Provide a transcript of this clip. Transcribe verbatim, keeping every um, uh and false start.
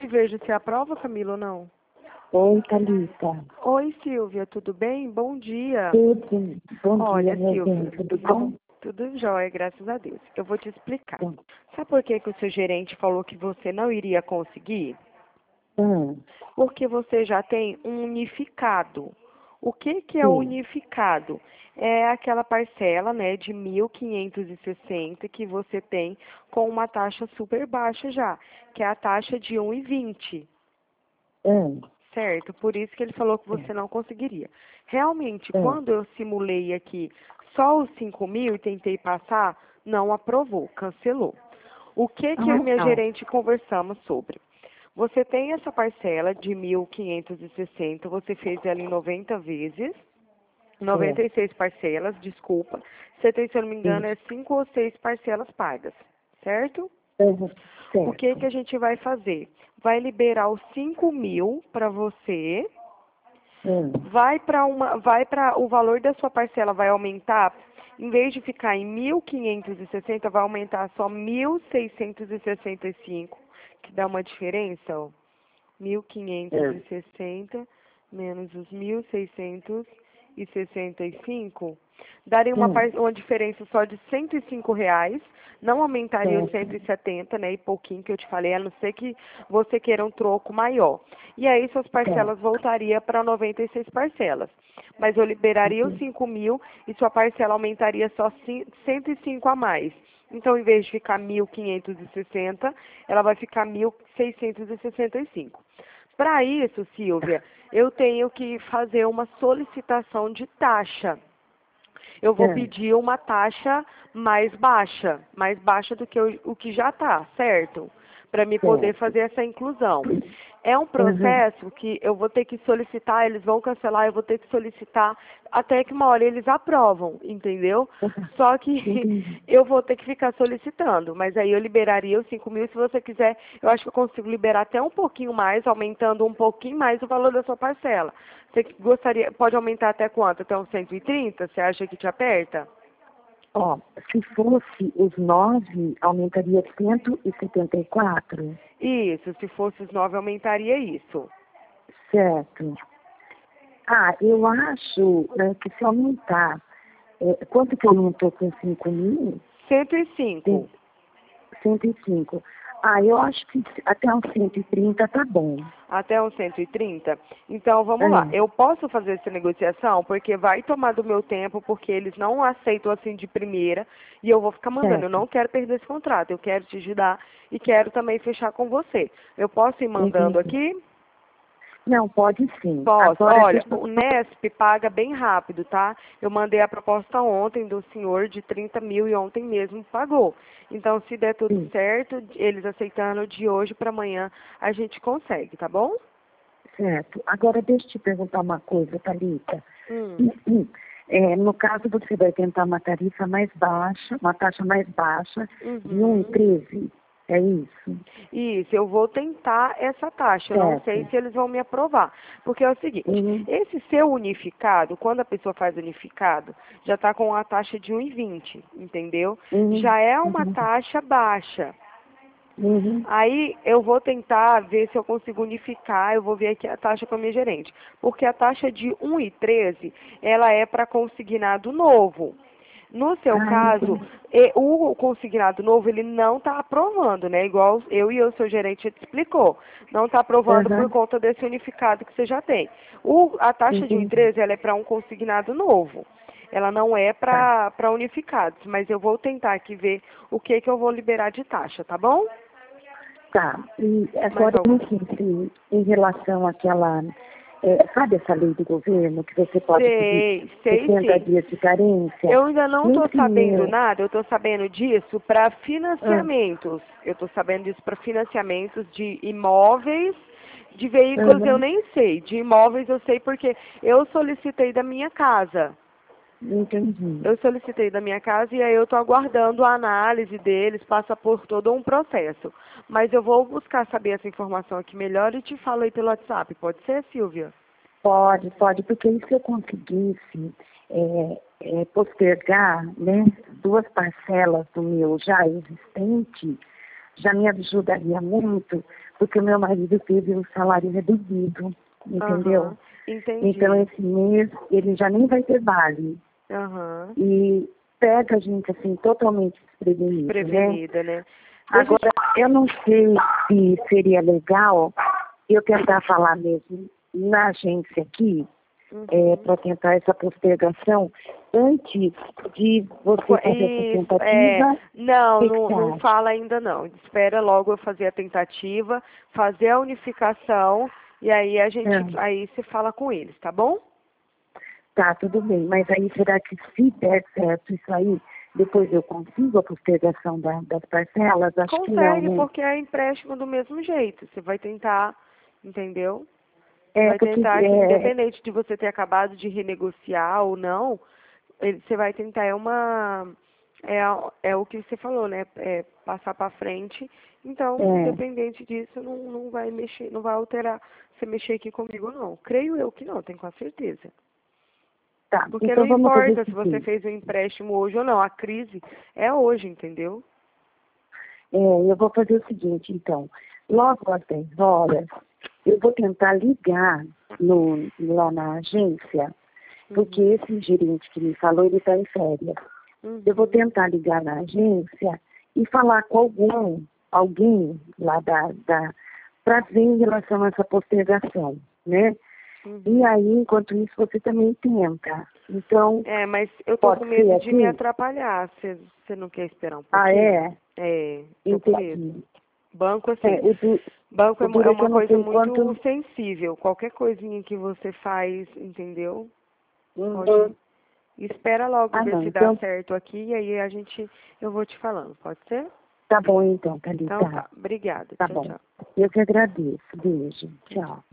vejo se aprova, Camila, ou não. Oi, Thalita. Oi, Silvia, tudo bem? Bom dia. Tudo. Bom Olha, dia, minha Silvia, gente. Tudo bom? tudo jóia, graças a Deus. Eu vou te explicar. Bom. Sabe por que, que o seu gerente falou que você não iria conseguir? Hum, Porque você já tem um unificado. O que, que é o sim. unificado? É aquela parcela, né, de mil quinhentos e sessenta que você tem com uma taxa super baixa já, que é a taxa de um e vinte. Hum, Certo, por isso que ele falou que você hum, não conseguiria. Realmente, hum. quando eu simulei aqui só os cinco mil e tentei passar, não aprovou, cancelou. O que que eu e Ah, minha tá. gerente conversamos sobre? Você tem essa parcela de mil quinhentos e sessenta, você fez ela em noventa vezes, É, noventa e seis parcelas, desculpa. Você tem, se eu não me engano, é isso. cinco ou seis parcelas pagas, certo? Uhum, O que que certo. a gente vai fazer? Vai liberar os cinco mil para você, Hum, vai para uma, vai para o valor da sua parcela vai aumentar, em vez de ficar em mil quinhentos e sessenta, vai aumentar só mil seiscentos e sessenta e cinco, que dá uma diferença, ó. mil quinhentos e hum, sessenta menos os mil seiscentos e sessenta e cinco, daria uma, hum, par- uma diferença só de cento e cinco reais, não aumentaria os cento certo. e setenta, né, e pouquinho que eu te falei, a não ser que você queira um troco maior. E aí suas parcelas Certo. voltariam para noventa e seis parcelas. Mas eu liberaria os Uhum, cinco mil e sua parcela aumentaria só cin- cento e cinco a mais. Então, em vez de ficar mil quinhentos e sessenta, ela vai ficar mil seiscentos e sessenta e cinco. Para isso, Silvia, eu tenho que fazer uma solicitação de taxa. Eu vou hum, pedir uma taxa mais baixa, mais baixa do que o, o que já está, certo? Para me poder certo. fazer essa inclusão. É um Uhum, processo que eu vou ter que solicitar, eles vão cancelar, eu vou ter que solicitar, até que uma hora eles aprovam, entendeu? uhum, Só que entendi. eu vou ter que ficar solicitando, mas aí eu liberaria os cinco mil, se você quiser, eu acho que eu consigo liberar até um pouquinho mais, aumentando um pouquinho mais o valor da sua parcela. Você gostaria, pode aumentar até quanto? Até uns cento e trinta? Você acha que te aperta? Ó, se fosse os nove, aumentaria cento e setenta e quatro. Isso, se fosse os nove, aumentaria isso. Certo. Ah, eu acho né, que se aumentar, é, quanto que aumentou com cinco mil? Cento e Tem cinco. cento e cinco. Ah, eu acho que até uns cento e trinta tá bom. Até uns cento e trinta? Então, vamos lá. É, Eu posso fazer essa negociação porque vai tomar do meu tempo, porque eles não aceitam assim de primeira e eu vou ficar mandando. Eu certo. não quero perder esse contrato. Eu quero te ajudar e quero também fechar com você. Eu posso ir mandando Entendi. aqui? Não, pode sim. Posso. Agora Olha, deixa eu... o Nesp paga bem rápido, tá? Eu mandei a proposta ontem do senhor de trinta mil e ontem mesmo pagou. Então, se der tudo Sim, certo, eles aceitando de hoje para amanhã, a gente consegue, tá bom? certo. Agora deixa eu te perguntar uma coisa, Thalita. Hum. É, no caso, você vai tentar uma tarifa mais baixa, uma taxa mais baixa, de um e Uhum. treze. É isso? Isso, eu vou tentar essa taxa. Eu não sei Certo. se eles vão me aprovar. Porque é o seguinte, Uhum, esse seu unificado, quando a pessoa faz unificado, já está com a taxa de um e vinte, entendeu? uhum, Já é uma uhum, taxa baixa. uhum. Aí eu vou tentar ver se eu consigo unificar, eu vou ver aqui a taxa com a minha gerente. Porque a taxa de um e treze, ela é para consignado novo. No seu Ah, caso, entendi. e- o consignado novo, ele não está aprovando, né? Igual eu e o seu gerente te explicou. Não está aprovando por Aham, conta desse unificado que você já tem. O- a taxa de um e entendi. treze, ela é para um consignado novo. Ela não é Tá, para para unificados, mas eu vou tentar aqui ver o que que eu vou liberar de taxa, tá bom? tá. E Mais agora eu algum? me senti em relação àquela, é, sabe essa lei do governo que você pode pedir Sei, sei sessenta sim. dias de carência? Eu ainda não estou Nesse sabendo meu, nada, eu estou sabendo disso para ah, financiamentos. Eu estou sabendo disso para financiamentos de imóveis, de veículos eu aham, nem sei. De imóveis eu sei porque eu solicitei da minha casa. entendi. Eu solicitei da minha casa e aí eu estou aguardando a análise deles, passa por todo um processo. Mas eu vou buscar saber essa informação aqui melhor e te falo aí pelo WhatsApp. Pode ser, Silvia? Pode, pode, porque aí se eu conseguisse é, é, postergar, né, duas parcelas do meu já existente, já me ajudaria muito, porque o meu marido teve o salário reduzido, entendeu? Aham, entendi. Então, esse mês, ele já nem vai ter vale. Aham. E pega a gente, assim, totalmente desprevenida, né? Prevenida, né? Deixa Agora, eu não sei se seria legal eu tentar falar mesmo na agência aqui, Uhum. é, para tentar essa postergação antes de você fazer Isso, essa é, tentativa. não, O que que não, você não acha? fala ainda não. Espera logo eu fazer a tentativa, fazer a unificação e aí a gente, Ah, aí você fala com eles, tá bom? tá, tudo bem. Mas aí, será que se der certo isso aí, depois eu consigo a postergação da- das parcelas? Acho que não, Consegue, né? porque é empréstimo do mesmo jeito. Você vai tentar, entendeu? Você É, vai porque tentar, que é, independente de você ter acabado de renegociar ou não, ele- você vai tentar, é uma, é, a- é o que você falou, né? É passar para frente. Então, é, independente disso, não, não vai mexer, não vai alterar você mexer aqui comigo, não. Creio eu que não, tenho quase certeza. tá. Porque Então não vamos fazer o importa se você seguinte. fez um empréstimo hoje ou não, a crise é hoje, entendeu? É, eu vou fazer o seguinte, então. Logo às dez horas, eu vou tentar ligar no, lá na agência, porque Uhum. esse gerente que me falou, ele está em férias. Uhum. Eu vou tentar ligar na agência e falar com algum, alguém lá da, da para ver em relação a essa postergação, né? Uhum. E aí, enquanto isso, você também tenta. Então, É, mas eu tô com pode ser medo de me assim? atrapalhar. Você você não quer esperar um Ah, pouquinho? é? É, tô com medo. Entendi. Banco, assim, É, o, du, banco é, o mo- é duro é que uma eu não coisa sei muito quanto... sensível. Qualquer coisinha que você faz, entendeu? Pode. Hum, Espera logo ah, ver não. se dá Então, certo aqui e aí a gente, eu vou te falando, pode ser? tá bom então, Então Thalita. tá. Obrigada. Tá Tchau, bom. tchau. Eu que agradeço. Beijo. Tchau, tchau. Tchau.